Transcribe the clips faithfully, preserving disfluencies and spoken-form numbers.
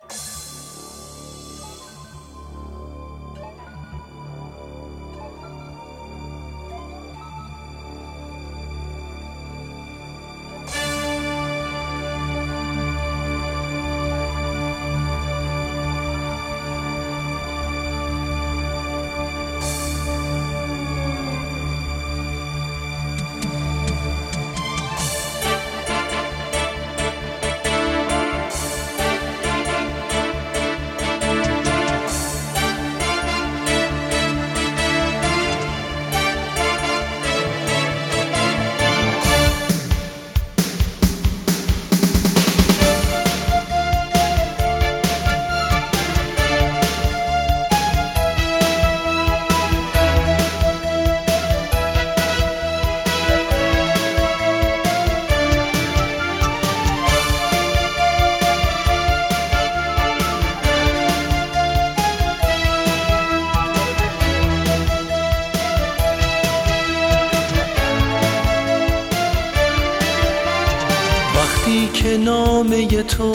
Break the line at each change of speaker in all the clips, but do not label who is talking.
وقتی که نامه تو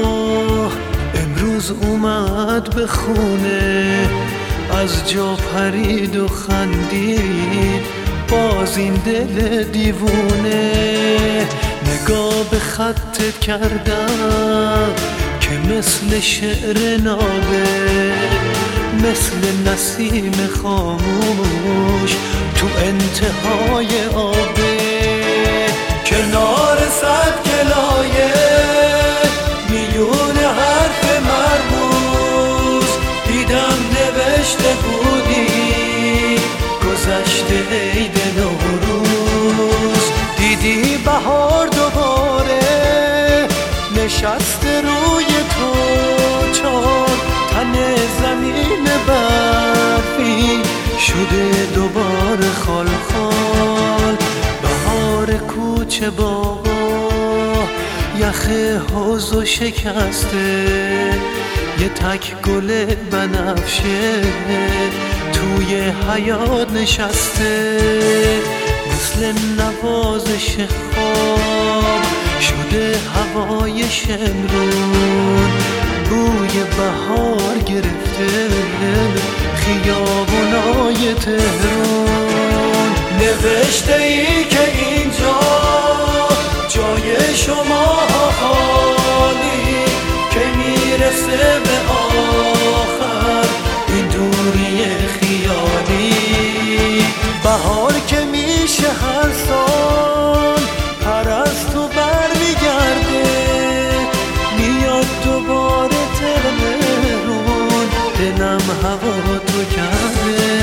امروز اومد به خونه، از جا پرید و خندید باز این دل دیوونه. نگاه به خطت کردم که مثل شعر نابه، مثل نسیم خاموش تو انتهای آبه. کنار صد گلایه میلیون حرف مرموز دیدم نوشته بودی گذشته عید نوروز. دیدی بهار دوباره نشسته روی تو، چار تن زمین برفی شده دوباره خال خال. بهار کوچه باغا یخ حوضو شکسته، یه تک گل بنفشه توی حیاط نشسته. مثل نوازش خواب شده هوای شمرون، بوی بهار گرفته خیابونای تهران. نوشته ای که اینجا جای شما خالی، که میرسه به آخر این دوری خیالی. بهار که میشه هر سال پرستو برمیگرده، میاد دوباره تهرون دلم هوا تو کرده.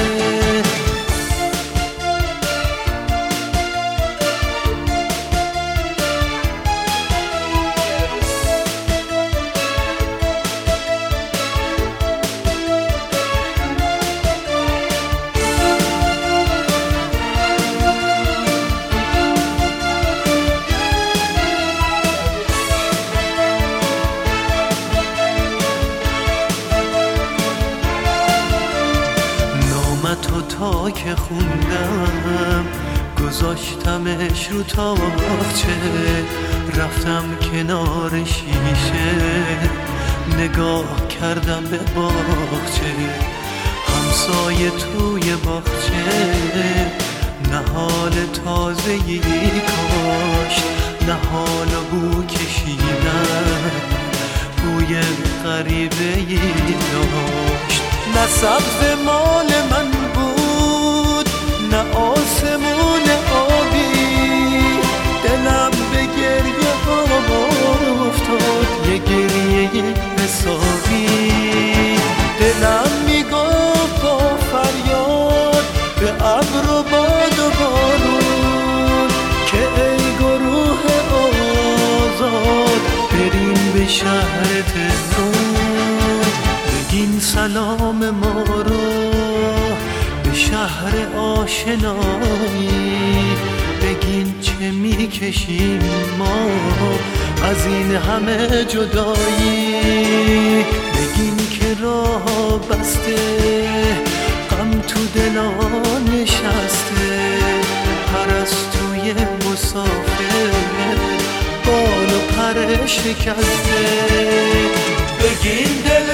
تو تا که خوندم گذاشتمش رو تاقچه، رفتم کنار شیشه نگاه کردم به باغچه. همسایه توی باغچه نهال تازه‌ای کاشت، نهال و بو کشیدن بوی غریبه‌ای داشت. نه سبز مال من بود نه آسمون آبی، دلم به گریه افتاد یه گریه حسابی. دلم میگفت با فریاد به ابر و باد و بارون که ای گروه آزاد بریم به شهر تهران. بگین سلام ما رو به شهر آشنایی، بگین چه میکشیم ما از این همه جدایی. بگین که راه بسته غم تو دلا نشسته، پرستوی مسافر بال و پر شکسته. بگین دل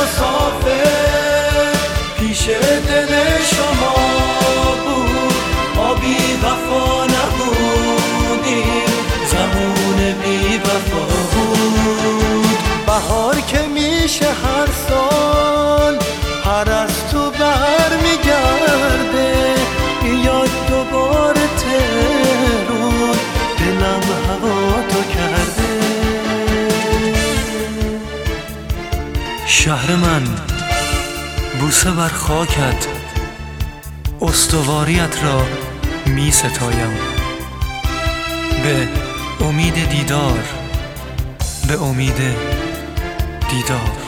مسافر پیش دل شما بود، ما بی وفا نبودیم، زمان بی وفا بود. بهار که میشه هر سال پرستو بر میگرده، بیاد دوباره تهرون دلم هوا تو کرده. شهر من بوسه بر خاکت، استواریت را می ستایم، به امید دیدار، به امید دیدار.